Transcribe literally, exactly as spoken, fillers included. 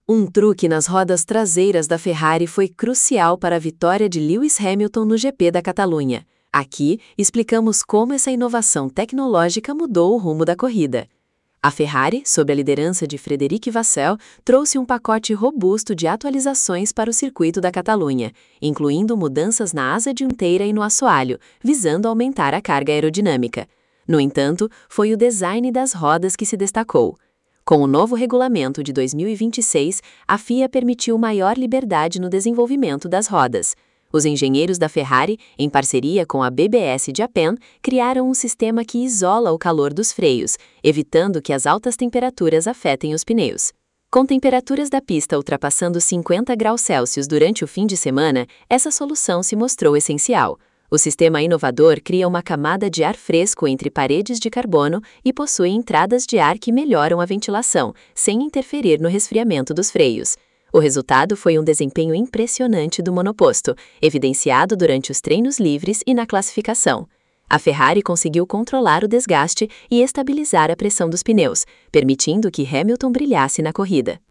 Um truque nas rodas traseiras da Ferrari foi crucial para a vitória de Lewis Hamilton no G P da Catalunha. Aqui, explicamos como essa inovação tecnológica mudou o rumo da corrida. A Ferrari, sob a liderança de Frederic Vasseur, trouxe um pacote robusto de atualizações para o circuito da Catalunha, incluindo mudanças na asa dianteira e no assoalho, visando aumentar a carga aerodinâmica. No entanto, foi o design das rodas que se destacou. Com o novo regulamento de dois mil e vinte e seis, a F I A permitiu maior liberdade no desenvolvimento das rodas. Os engenheiros da Ferrari, em parceria com a B B S Japan, criaram um sistema que isola o calor dos freios, evitando que as altas temperaturas afetem os pneus. Com temperaturas da pista ultrapassando cinquenta graus Celsius durante o fim de semana, essa solução se mostrou essencial. O sistema inovador cria uma camada de ar fresco entre paredes de carbono e possui entradas de ar que melhoram a ventilação, sem interferir no resfriamento dos freios. O resultado foi um desempenho impressionante do monoposto, evidenciado durante os treinos livres e na classificação. A Ferrari conseguiu controlar o desgaste e estabilizar a pressão dos pneus, permitindo que Hamilton brilhasse na corrida.